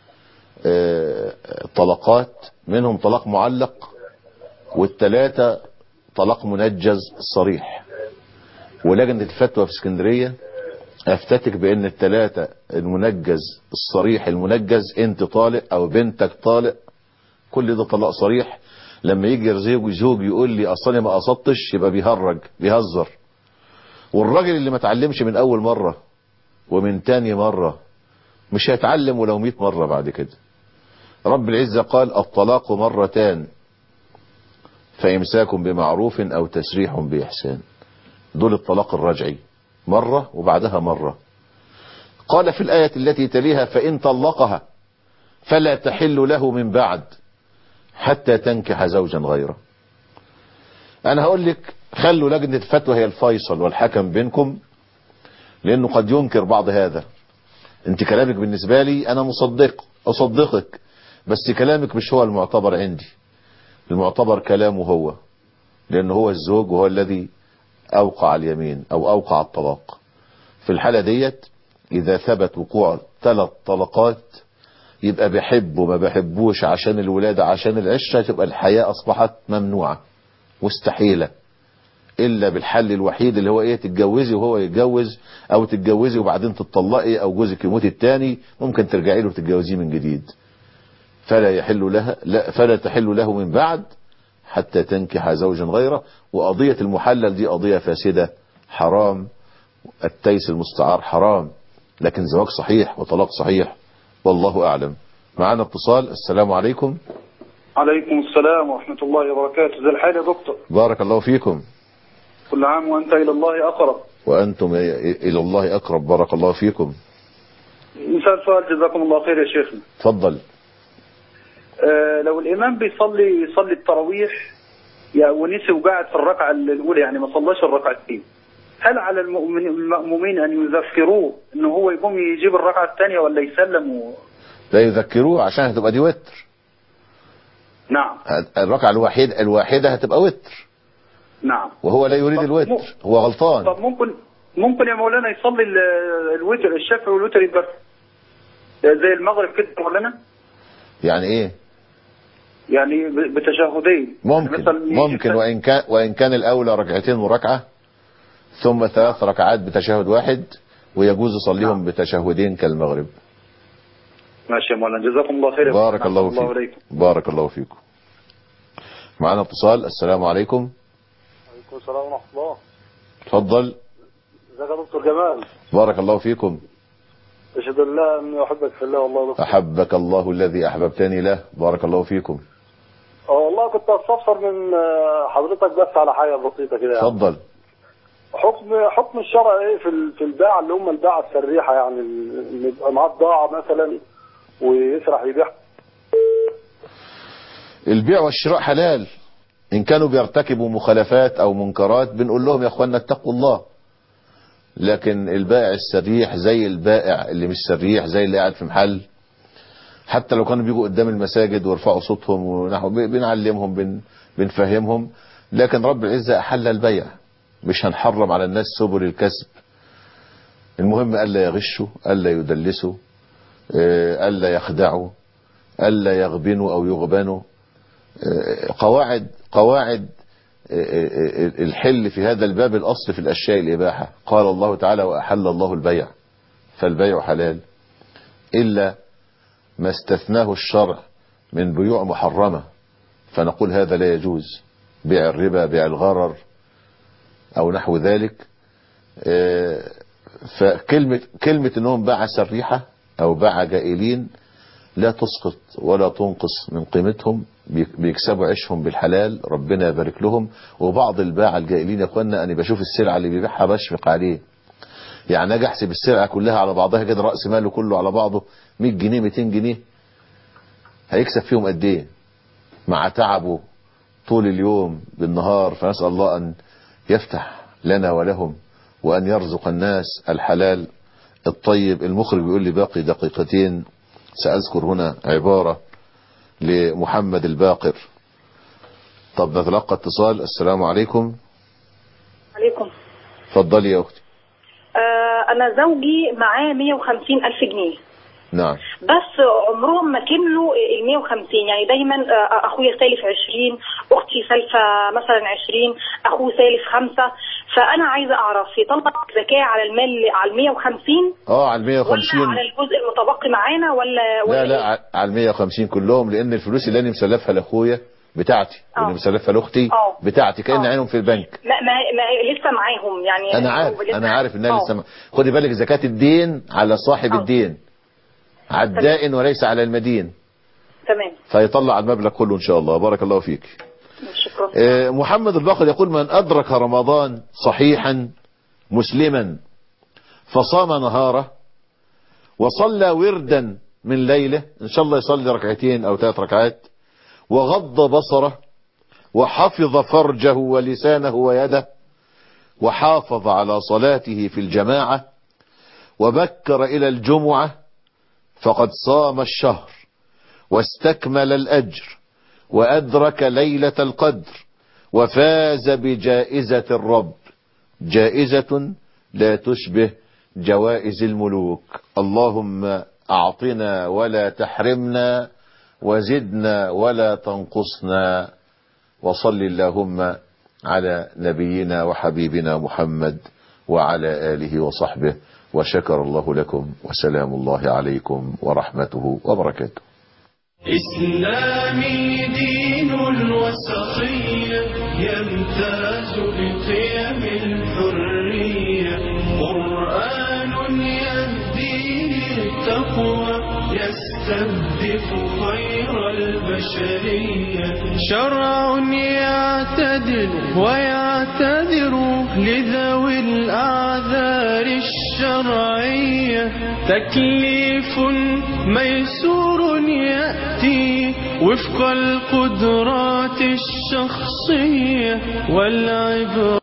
طلقات، منهم طلاق معلق وال3 طلاق منجز صريح. ولجنة الفتوى في اسكندرية افتتك بان ال3 المنجز الصريح المنجز انت طالق او بنتك طالق، كل ده طلاق صريح. لما يجي زوج يقول لي اصلا ما قصدتش يبقى بيهزر. والراجل اللي ما اتعلمش من اول مرة ومن تاني مرة مش هيتعلم ولو 100 مرة بعد كده. رب العزة قال الطلاق مرتان فإمساك بمعروف أو تسريح بإحسان. دول الطلاق الرجعي، مرة وبعدها مرة. قال في الآية التي تليها فإن طلقها فلا تحل له من بعد حتى تنكح زوجا غيره. أنا هقول لك خلوا لجنة الفتوى هي الفيصل والحكم بينكم، لأنه قد ينكر بعض هذا. انت كلامك بالنسبة لي أنا أصدقك، بس كلامك مش هو المعتبر عندي. المعتبر كلامه هو، لأنه هو الزوج وهو الذي أوقع اليمين أو أوقع الطلاق. في الحالة ديت إذا ثبت وقوع 3 طلقات يبقى بحب وما بحبوش عشان الولادة عشان العشرة، تبقى الحياة أصبحت ممنوعة مستحيلة، إلا بالحل الوحيد اللي هو إيه؟ تتجوزي وهو يتجوز، أو تتجوزي وبعدين تطلقي، أو جوزك يموت التاني ممكن ترجعي له وتتجوزيه من جديد. فلا تحل له من بعد حتى تنكح زوجا غيره. وقضية المحلل دي قضية فاسدة حرام، التيس المستعار حرام، لكن زواج صحيح وطلاق صحيح والله أعلم. معنا اتصال. السلام عليكم. عليكم السلام ورحمة الله وبركاته. زي الحال يا دكتور؟ بارك الله فيكم. كل عام وأنت إلى الله أقرب. وأنتم إلى الله أقرب. بارك الله فيكم. مثال سؤال جزاكم الله خير يا شيخنا. تفضل. لو الإمام يصلي التراويح ونسي وقاعد في الركعة الأولى، يعني ما صلاش الركعتين، هل على المأمومين أن يذكروه أنه هو يقوم يجيب الركعة الثانية ولا يسلم لا يذكروه عشان هتبقى دي وتر. نعم. الركعة الواحدة هتبقى وتر. نعم. وهو لا يريد الوتر، هو غلطان. طب ممكن يا مولانا يصلي الوتر الشفع والوتر يبقى زي المغرب كده يا مولانا؟ يعني ايه؟ يعني بتشهدين. ممكن يعني ممكن وإن كان الأولى ركعتين وركعة، ثم 3 ركعات بتشهد واحد، ويجوز يصليهم بتشهدين كالمغرب. ماشي يا مولانا، جزاكم الله خير. بارك الله فيكم. بارك الله فيكم. معنا اتصال. السلام عليكم. وعليكم السلام ورحمة الله. تفضل. ازيك يا دكتور جمال؟ بارك الله فيكم. أشهد أن لا أني أحبك في الله والله. أحبك الله الذي أحببتني له. بارك الله فيكم. والله كنت أستفسر من حضرتك بس على حاجة بسيطة كده. تفضل. حكم الشرع ايه في الباعة اللي هم الباعة السريحة، يعني اللي يبقى معاه بضاعة مثلا ويسرح يبيع؟ البيع والشراء حلال إن كانوا بيرتكبوا مخالفات أو منكرات، بنقول لهم يا أخوانا اتقوا الله. لكن البائع السريح زي البائع اللي مش سريح، زي اللي قاعد في محل، حتى لو كانوا بيجوا قدام المساجد ويرفعوا صوتهم ونحو بنعلمهم بنفهمهم، لكن رب العزة أحل البيع. مش هنحرم على الناس سبل الكسب. المهم ألا يغشوا، ألا يدلسوا، ألا يخدعوا، ألا يغبنوا أو يغبنوا. قواعد الحل في هذا الباب الأصل في الأشياء الإباحة. قال الله تعالى وأحل الله البيع، فالبيع حلال إلا ما استثناه الشرع من بيوع محرمة، فنقول هذا لا يجوز. بيع الربا، بيع الغرر او نحو ذلك. فكلمة انهم باع سريحة او باع جائلين لا تسقط ولا تنقص من قيمتهم، بيكسبوا عيشهم بالحلال، ربنا يبارك لهم. وبعض الباعة الجائلين يا اخوانا انا بشوف السلعة اللي بيبيعها بشفق عليه، يعني اجي احسب السلعة كلها على بعضها كده، رأس ماله كله على بعضه 100 جنيه 200 جنيه، هيكسب فيهم قد ايه مع تعبه طول اليوم بالنهار. فنسأل الله ان يفتح لنا ولهم وان يرزق الناس الحلال الطيب. المخرج بيقول لي باقي دقيقتين، سأذكر هنا عبارة لمحمد الباقر. طب نتلقى اتصال. السلام عليكم. عليكم. اتفضلي يا اختي. انا زوجي معاه 150,000 جنيه. نعم. بس عمرهم ما كملوا ال 150، يعني دايما اخويا سالف 20، اختي سالفه مثلا 20، اخوه سالف 5. فانا عايزه اعرف يطلع زكاه على المال على ال 150 على ال 150 ولا على الجزء المتبقي معانا ولا لا على ال 150 كلهم، لان الفلوس اللي انا مسلفها لاخويا بتاعتي واللي مسلفها لاختي بتاعتي، كأن عينهم في البنك. ما لسه معاهم يعني. انا عارف انها لسه خدي بالك، زكاة الدين على صاحب الدين، على الدائن وليس على المدين. تمام. فيطلع المبلغ كله ان شاء الله. بارك الله فيك. شكرا. محمد الباقر يقول: من أدرك رمضان صحيحا مسلما فصام نهاره وصلى وردا من ليله، إن شاء الله يصلي 2 أو 3 ركعات، وغض بصره وحفظ فرجه ولسانه ويده وحافظ على صلاته في الجماعة وبكر إلى الجمعة، فقد صام الشهر واستكمل الأجر وأدرك ليلة القدر وفاز بجائزة الرب، جائزة لا تشبه جوائز الملوك. اللهم أعطنا ولا تحرمنا، وزدنا ولا تنقصنا. وصل اللهم على نبينا وحبيبنا محمد وعلى آله وصحبه، وشكر الله لكم، وسلام الله عليكم ورحمته وبركاته. إسلامي دين الوسطية يمتاز بقيم الحرية، قرآن يهدي للتقوى يستهدف خير البشرية، شرع يعتدل ويعتذر لذوي الأعذار الشرعية، تكليف ميسور يأتي وفق القدرات الشخصية والعبرة.